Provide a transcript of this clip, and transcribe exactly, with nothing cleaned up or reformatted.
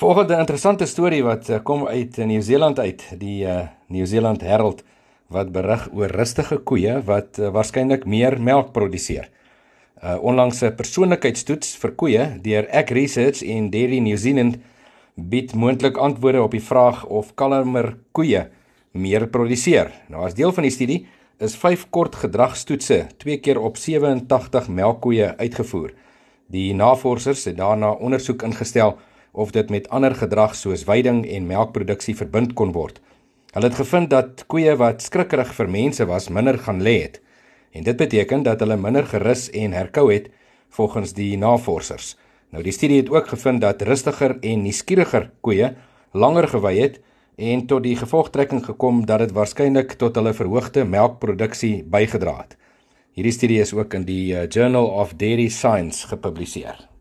Volgende interessante storie wat uh, kom uit uh, Nieu-Seeland uit, die uh, New Zealand Herald, wat berig oor rustige koeie wat uh, waarskynlik meer melk produseer. Uh, onlangs 'n persoonlikheidstoets vir koeie deur Ag Research en Dairy New Zealand bied moontlik antwoorde op die vraag of kalmer koeie meer produseer. Nou as deel van die studie is vyf kort gedragstoetse twee keer op sewe en tagtig melkkoeie uitgevoer. Die navorsers het daarna ondersoek ingestel of dit met ander gedrag soos weiding en melkproduksie verbind kon word. Hulle het gevind dat koeie wat skrikkerig vir mense was, minder gaan lê het. En dit beteken dat hulle minder gerus en herkou het, volgens die navorsers. Nou die studie het ook gevind dat rustiger en nuuskieriger koeie langer gewei het en tot die gevolgtrekking gekom dat dit waarskynlik tot hulle verhoogde melkproduksie bygedra het. Hierdie studie is ook in die Journal of Dairy Science gepubliseer.